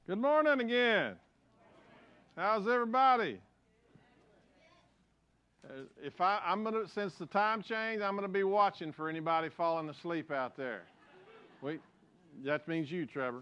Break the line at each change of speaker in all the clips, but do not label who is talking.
Good morning again. How's everybody? Since the time change, I'm gonna be watching for anybody falling asleep out there. That means you, Trevor.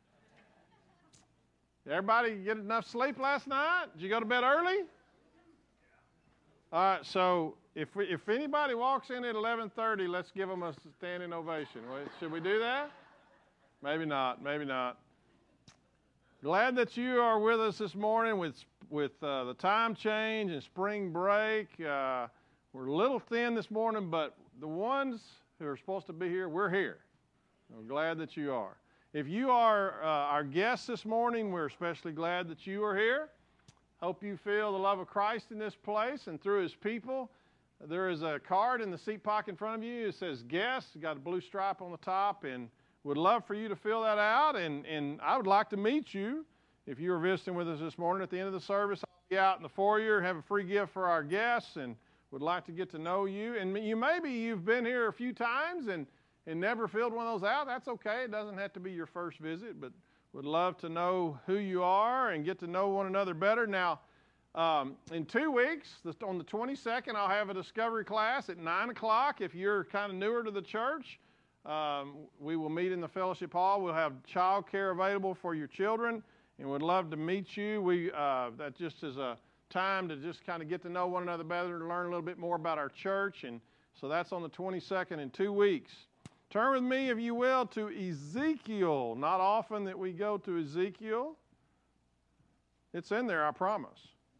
Everybody get enough sleep last night? Did you go to bed early? All right. So if anybody walks in at 11:30, let's give them a standing ovation. Should we do that? Maybe not. Maybe not. Glad that you are with us this morning with the time change and spring break. We're a little thin this morning, but the ones who are supposed to be here, we're here. I'm glad that you are. If you are our guests this morning, we're especially glad that you are here. Hope you feel the love of Christ in this place and through His people. There is a card in the seat pocket in front of you. It says guests. It's got a blue stripe on the top, and would love for you to fill that out, and I would like to meet you. If you are visiting with us this morning at the end of the service, I'll be out in the foyer, have a free gift for our guests, and would like to get to know you. And you've been here a few times and never filled one of those out. That's okay. It doesn't have to be your first visit, but would love to know who you are and get to know one another better. Now, in 2 weeks, on the 22nd, I'll have a discovery class at 9 o'clock. If you're kind of newer to the church, we will meet in the fellowship hall. We'll have child care available for your children, and would love to meet you. That just is a time to just kind of get to know one another better, to learn a little bit more about our church, and so that's on the 22nd in 2 weeks. Turn with me, if you will, to Ezekiel. Not often that we go to Ezekiel. It's in there, I promise.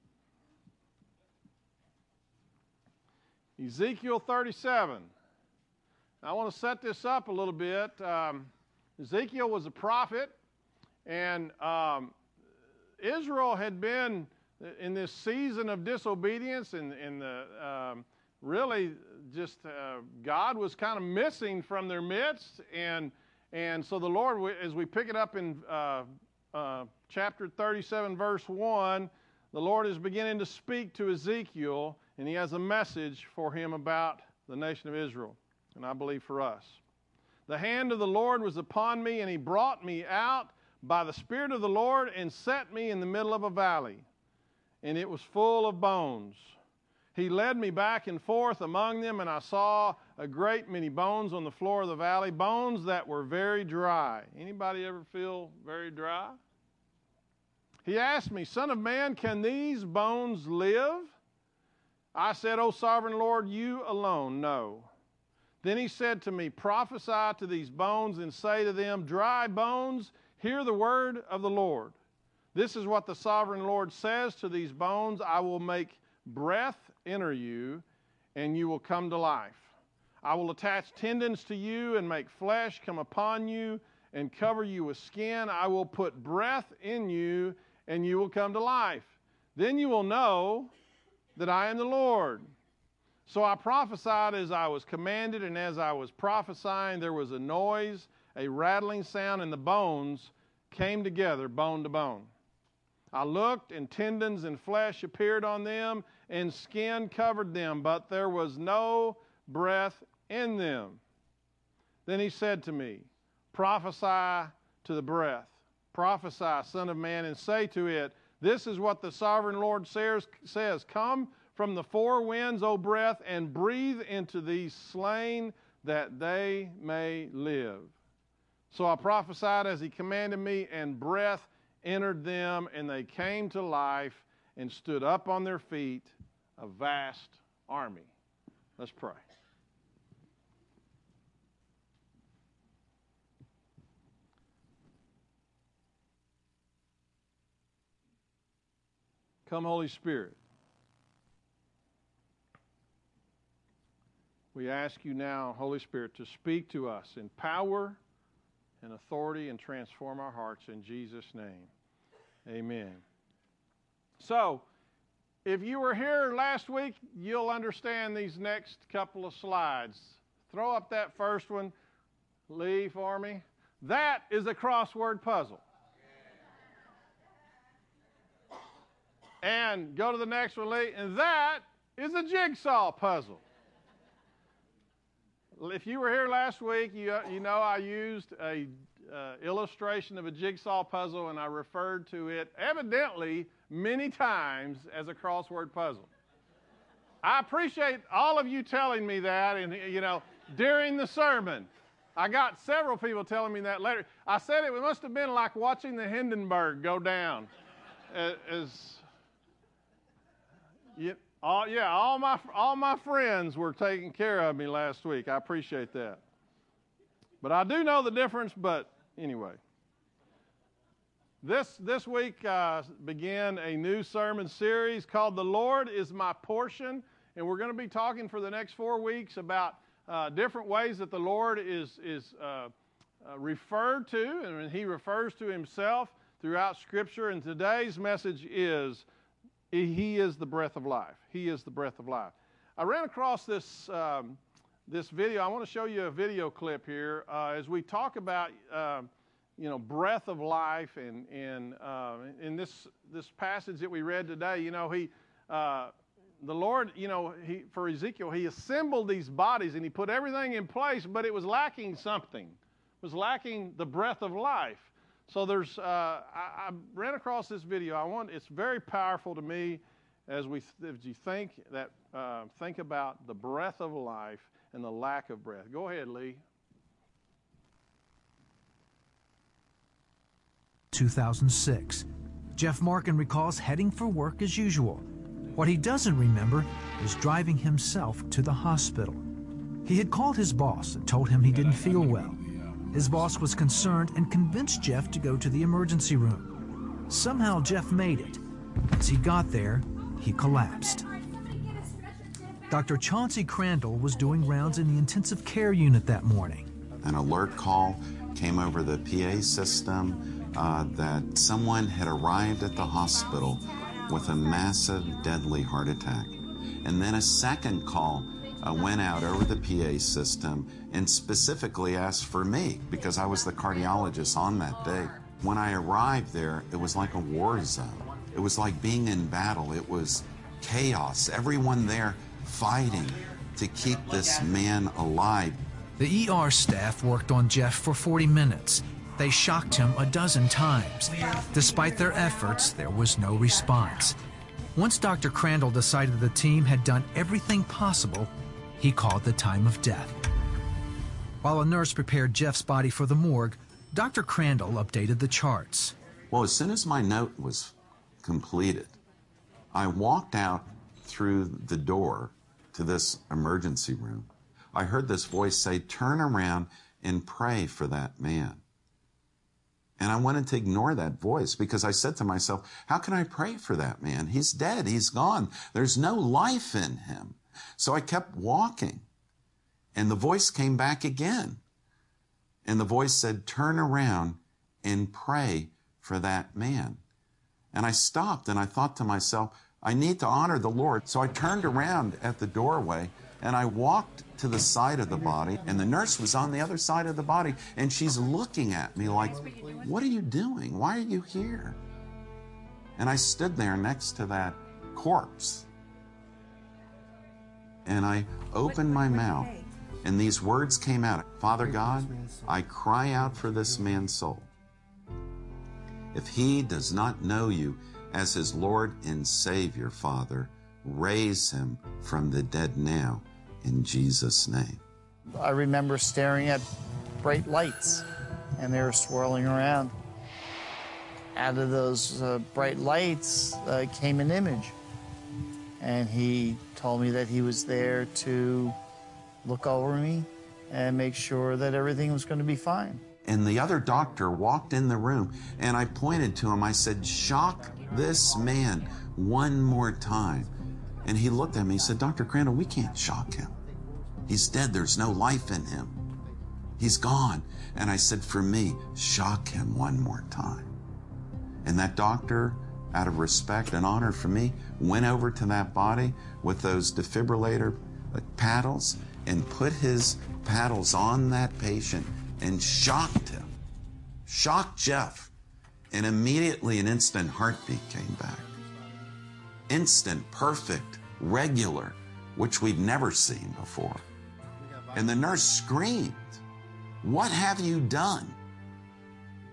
Ezekiel 37. I want to set this up a little bit. Ezekiel was a prophet, and Israel had been in this season of disobedience, and God was kind of missing from their midst, and so the Lord, as we pick it up in chapter 37, verse 1, the Lord is beginning to speak to Ezekiel, and He has a message for him about the nation of Israel. And I believe for us. The hand of the Lord was upon me, and He brought me out by the Spirit of the Lord and set me in the middle of a valley, and it was full of bones. He led me back and forth among them, and I saw a great many bones on the floor of the valley, bones that were very dry. Anybody ever feel very dry? He asked me, Son of man, can these bones live? I said, O sovereign Lord, you alone know. Then He said to me, Prophesy to these bones and say to them, Dry bones, hear the word of the Lord. This is what the sovereign Lord says to these bones, I will make breath enter you, and you will come to life. I will attach tendons to you and make flesh come upon you and cover you with skin. I will put breath in you, and you will come to life. Then you will know that I am the Lord. So I prophesied as I was commanded, and as I was prophesying, there was a noise, a rattling sound, and the bones came together, bone to bone. I looked, and tendons and flesh appeared on them, and skin covered them, but there was no breath in them. Then He said to me, Prophesy to the breath. Prophesy, Son of man, and say to it, This is what the sovereign Lord says, Come from the four winds, O breath, and breathe into these slain that they may live. So I prophesied as He commanded me, and breath entered them, and they came to life and stood up on their feet, a vast army. Let's pray. Come, Holy Spirit. We ask you now, Holy Spirit, to speak to us in power and authority and transform our hearts in Jesus' name. Amen. So, if you were here last week, you'll understand these next couple of slides. Throw up that first one, Lee, for me. That is a crossword puzzle. And go to the next one, Lee, and that is a jigsaw puzzle. If you were here last week, you know I used a illustration of a jigsaw puzzle, and I referred to it evidently many times as a crossword puzzle. I appreciate all of you telling me that, and during the sermon. I got several people telling me that later. I said it must have been like watching the Hindenburg go down. All my friends were taking care of me last week. I appreciate that. But I do know the difference, but anyway. This week began a new sermon series called The Lord is My Portion, and we're going to be talking for the next 4 weeks about different ways that the Lord is referred to, and He refers to Himself throughout Scripture, and today's message is He is the breath of life. He is the breath of life. I ran across this video. I want to show you a video clip here as we talk about breath of life, and in this passage that we read today, the Lord, for Ezekiel, He assembled these bodies and He put everything in place, but it was lacking something. It was lacking the breath of life. So I ran across this video. It's very powerful to me as you think about the breath of life and the lack of breath. Go ahead, Lee.
2006. Jeff Markin recalls heading for work as usual. What he doesn't remember is driving himself to the hospital. He had called his boss and told him he didn't feel well. His boss was concerned and convinced Jeff to go to the emergency room. Somehow Jeff made it. As he got there, he collapsed. Dr. Chauncey Crandall was doing rounds in the intensive care unit that morning.
An alert call came over the PA system that someone had arrived at the hospital with a massive, deadly heart attack. And then a second call went out over the PA system and specifically asked for me because I was the cardiologist on that day. When I arrived there, it was like a war zone. It was like being in battle. It was chaos. Everyone there fighting to keep this man alive.
The ER staff worked on Jeff for 40 minutes. They shocked him a dozen times. Despite their efforts, there was no response. Once Dr. Crandall decided the team had done everything possible, he called the time of death. While a nurse prepared Jeff's body for the morgue, Dr. Crandall updated the charts.
Well, as soon as my note was completed, I walked out through the door to this emergency room. I heard this voice say, "Turn around and pray for that man." And I wanted to ignore that voice because I said to myself, how can I pray for that man? He's dead. He's gone. There's no life in him. So I kept walking. And the voice came back again. And the voice said, "Turn around and pray for that man." And I stopped and I thought to myself, I need to honor the Lord. So I turned around at the doorway and I walked to the side of the body, and the nurse was on the other side of the body, and she's looking at me like, "What are you doing? Why are you here?" And I stood there next to that corpse. And I opened my mouth, and these words came out. "Father God, I cry out for this man's soul. If he does not know you as his Lord and Savior, Father, raise him from the dead now, in Jesus' name."
I remember staring at bright lights, and they were swirling around. Out of those bright lights came an image, and he told me that he was there to look over me and make sure that everything was going to be fine.
And the other doctor walked in the room, and I pointed to him. I said, "Shock this man one more time." And he looked at me. He said, "Dr. Crandall, we can't shock him. He's dead. There's no life in him. He's gone." And I said, "For me, shock him one more time." And that doctor, out of respect and honor for me, went over to that body with those defibrillator paddles and put his paddles on that patient and shocked him, shocked Jeff. And immediately an instant heartbeat came back. Instant, perfect, regular, which we'd never seen before. And the nurse screamed, "What have you done?"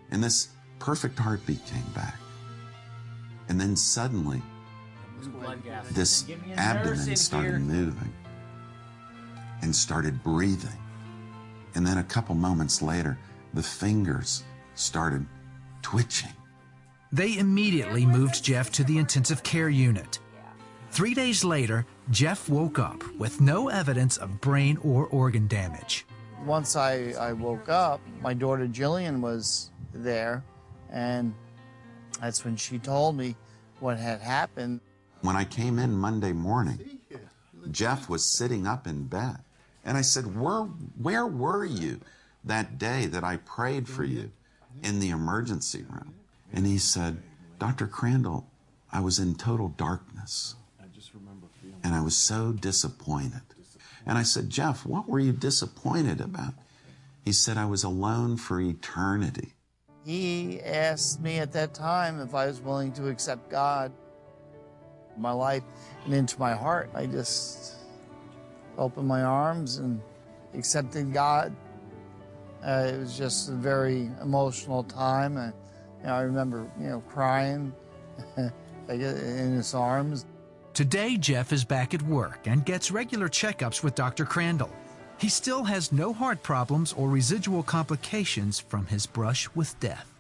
And this perfect heartbeat came back. And then suddenly, this abdomen started moving and started breathing. And then a couple moments later, the fingers started twitching.
They immediately moved Jeff to the intensive care unit. 3 days later, Jeff woke up with no evidence of brain or organ damage.
Once I woke up, my daughter Jillian was there, and that's when she told me what had happened.
When I came in Monday morning, Jeff was sitting up in bed. And I said, where were you that day that I prayed for you in the emergency room? And he said, Dr. Crandall, I was in total darkness. And I was so disappointed. And I said, Jeff, what were you disappointed about? He said, I was alone for eternity.
He asked me at that time if I was willing to accept God in my life and into my heart. I just opened my arms and accepted God. It was just a very emotional time. I remember, crying in his arms.
Today, Jeff is back at work and gets regular checkups with Dr. Crandall. He still has no heart problems or residual complications from his brush with death.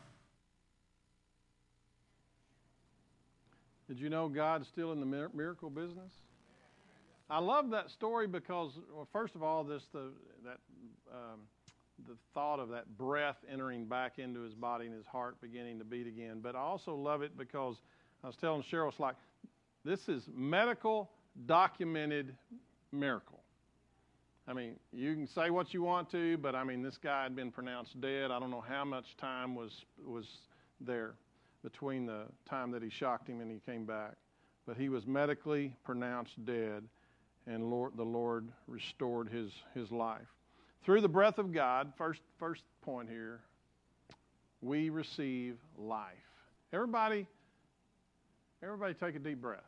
Did you know God's still in the miracle business? I love that story because, well, first of all, the thought of that breath entering back into his body and his heart beginning to beat again. But I also love it because I was telling Cheryl, it's like, this is medical, documented miracle. I mean, you can say what you want to, but I mean, this guy had been pronounced dead. I don't know how much time was there between the time that he shocked him and he came back. But he was medically pronounced dead, and the Lord restored his life. Through the breath of God, first point here, we receive life. Everybody take a deep breath.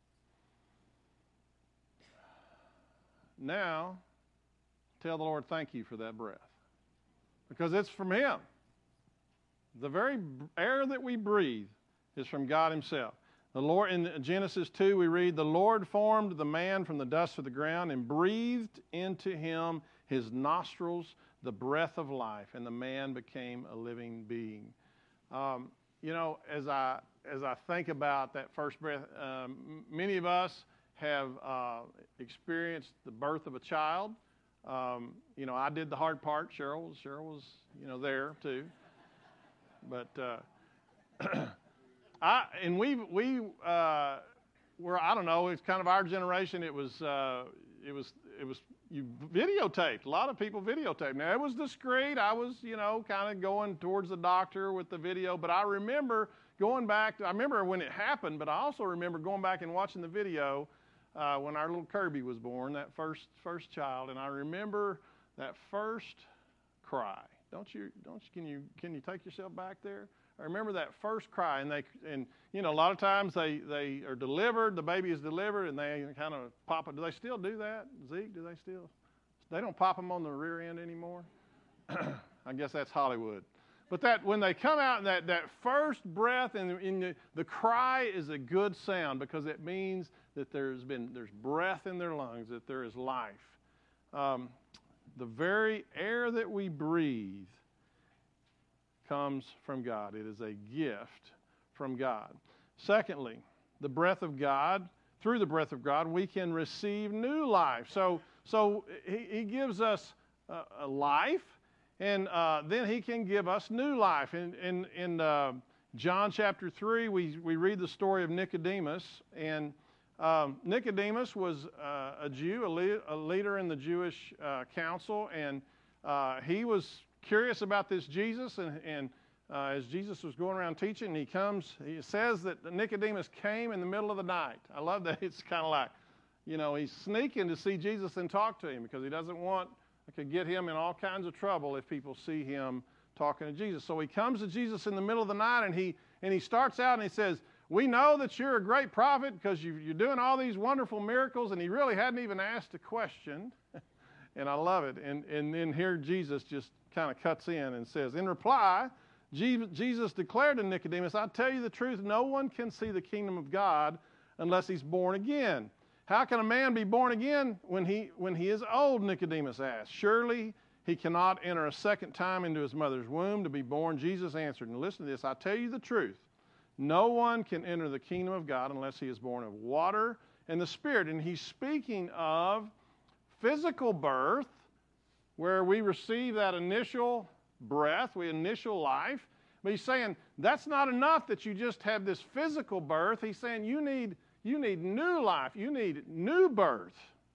Now, tell the Lord thank you for that breath, because it's from Him. The very air that we breathe is from God Himself. The Lord, in Genesis 2, we read, the Lord formed the man from the dust of the ground and breathed into him his nostrils the breath of life, and the man became a living being. As I think about that first breath, many of us have experienced the birth of a child. I did the hard part. Cheryl was there too. But I don't know. It's kind of our generation. It was you videotaped. A lot of people videotaped. Now it was discreet. I was kind of going towards the doctor with the video. But I remember going back. I remember when it happened. But I also remember going back and watching the video when our little Kirby was born, that first child. And I remember that first cry. Can you take yourself back there? I remember that first cry, and a lot of times they are delivered, the baby is delivered, and they kind of pop it. Do they still do that, Zeke? They don't pop them on the rear end anymore? I guess that's Hollywood. But when they come out, and that first breath, and the cry is a good sound, because it means that there's breath in their lungs, that there is life. The very air that we breathe comes from God. It is a gift from God. Secondly, the breath of God, through the breath of God, we can receive new life. So He gives us a life, and then He can give us new life. In John chapter 3, we read the story of Nicodemus, and Nicodemus was a Jew, a leader in the Jewish council, and he was curious about this Jesus, and as Jesus was going around teaching, he says that Nicodemus came in the middle of the night. I love that. It's kind of like, he's sneaking to see Jesus and talk to him, because he doesn't want, it could get him in all kinds of trouble if people see him talking to Jesus. So he comes to Jesus in the middle of the night, and he starts out and he says, we know that you're a great prophet because you're doing all these wonderful miracles, and he really hadn't even asked a question. And I love it. And then here Jesus just kind of cuts in and says, in reply, Jesus declared to Nicodemus, I tell you the truth, no one can see the kingdom of God unless he's born again. How can a man be born again when he is old, Nicodemus asked. Surely he cannot enter a second time into his mother's womb to be born. Jesus answered, and listen to this, I tell you the truth, no one can enter the kingdom of God unless he is born of water and the Spirit. And he's speaking of physical birth, where we receive that initial breath, initial life. But he's saying that's not enough that you just have this physical birth. He's saying you need new life. You need new birth.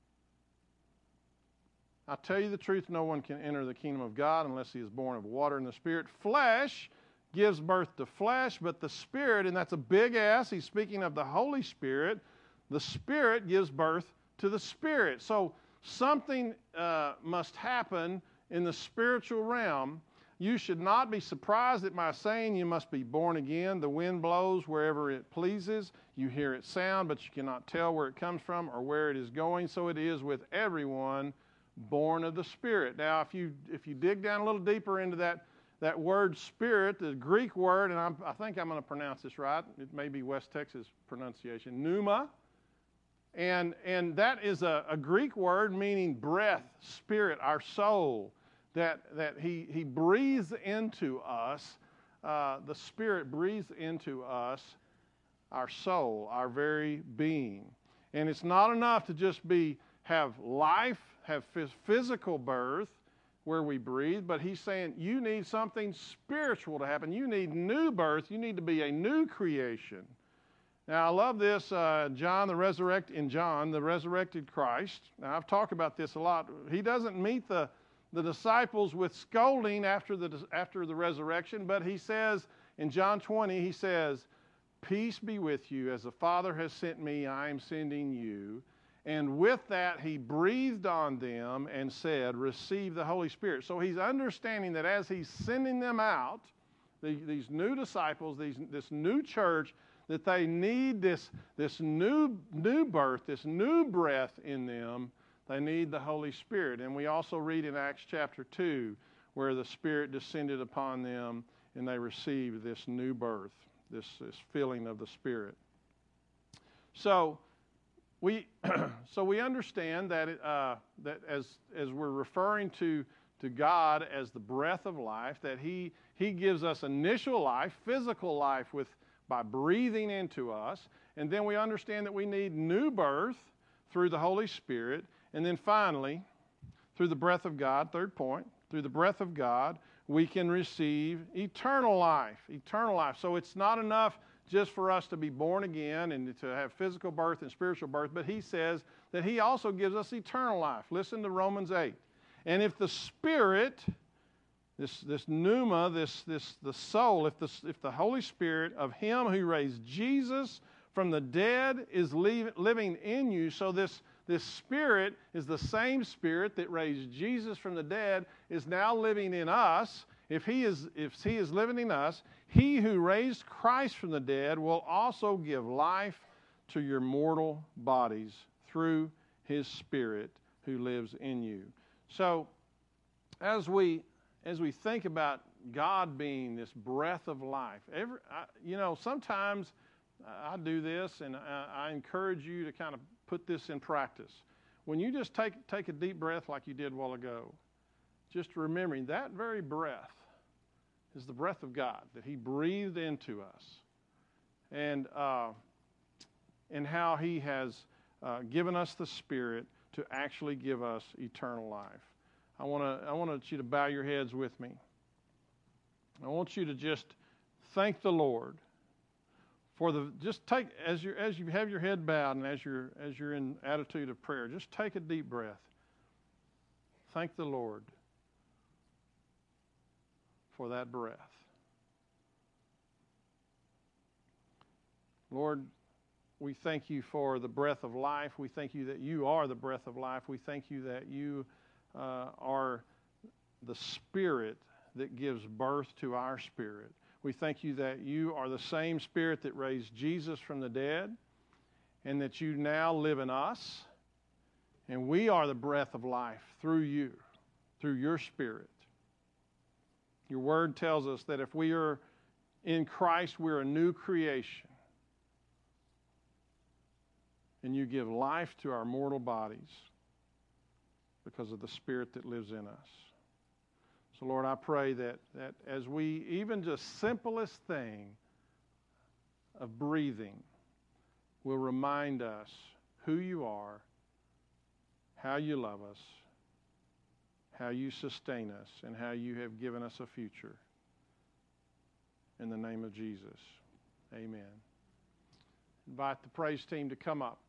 I tell you the truth, no one can enter the kingdom of God unless he is born of water and the Spirit. Flesh gives birth to flesh, but the Spirit, and that's a big S, he's speaking of the Holy Spirit, the Spirit gives birth to the Spirit. So something must happen in the spiritual realm. You should not be surprised at my saying you must be born again. The wind blows wherever it pleases. You hear its sound, but you cannot tell where it comes from or where it is going. So it is with everyone born of the Spirit. Now, if you dig down a little deeper into that word Spirit, the Greek word, and I think I'm going to pronounce this right. It may be West Texas pronunciation, pneuma. And that is a Greek word meaning breath, spirit, our soul. That he breathes into us, the Spirit breathes into us, our soul, our very being. And it's not enough to just have life, have physical birth where we breathe, but he's saying you need something spiritual to happen. You need new birth. You need to be a new creation. Now, I love this, John, the resurrected Christ. Now, I've talked about this a lot. He doesn't meet the disciples with scolding after the resurrection, but he says in John 20, he says, peace be with you. As the Father has sent me, I am sending you. And with that, he breathed on them and said, receive the Holy Spirit. So he's understanding that as he's sending them out, these new disciples, this new church, that they need this new birth, this new breath in them. They need the Holy Spirit. And we also read in Acts chapter 2 where the Spirit descended upon them and they received this new birth, this filling of the Spirit. So we understand that that as we're referring to God as the breath of life, that He gives us initial life, physical life by breathing into us, and then we understand that we need new birth through the Holy Spirit. And then finally, through the breath of God, third point, through the breath of God, we can receive eternal life. Eternal life. So it's not enough just for us to be born again and to have physical birth and spiritual birth, but he says that he also gives us eternal life. Listen to Romans 8. And if the Spirit, this pneuma, the soul, if the Holy Spirit of him who raised Jesus from the dead is living in you, so this Spirit is the same Spirit that raised Jesus from the dead, is now living in us. If he is living in us, he who raised Christ from the dead will also give life to your mortal bodies through his Spirit who lives in you. So as we think about God being this breath of life, sometimes I do this, and I encourage you to kind of put this in practice. When you just take a deep breath like you did a while ago, just remembering that very breath is the breath of God that he breathed into us, and how he has given us the Spirit to actually give us eternal life. I want you to bow your heads with me. I want you to just thank the Lord for as you have your head bowed and as you're in attitude of prayer, just take a deep breath. Thank the Lord for that breath. Lord, we thank you for the breath of life. We thank you that you are the breath of life. We thank you that you are the Spirit that gives birth to our spirit. We thank you that you are the same Spirit that raised Jesus from the dead, and that you now live in us, and we are the breath of life through you, through your Spirit. Your word tells us that if we are in Christ, we're a new creation. And you give life to our mortal bodies because of the Spirit that lives in us. So, Lord, I pray that as we, even just simplest thing of breathing, will remind us who you are, how you love us, how you sustain us, and how you have given us a future. In the name of Jesus, amen. Invite the praise team to come up.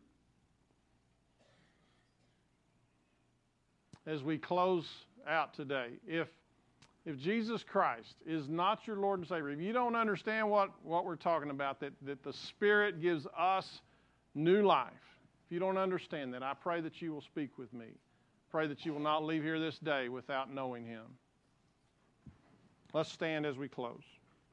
As we close out today, if Jesus Christ is not your Lord and Savior, if you don't understand what we're talking about, that the Spirit gives us new life, if you don't understand that, I pray that you will speak with me. Pray that you will not leave here this day without knowing Him. Let's stand as we close.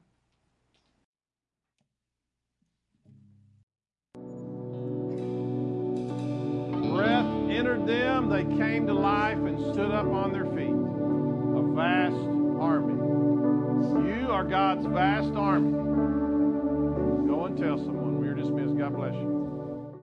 Breath entered them, they came to life and stood up on their feet. A vast army. You are God's vast army. Go and tell someone. We are dismissed. God bless you.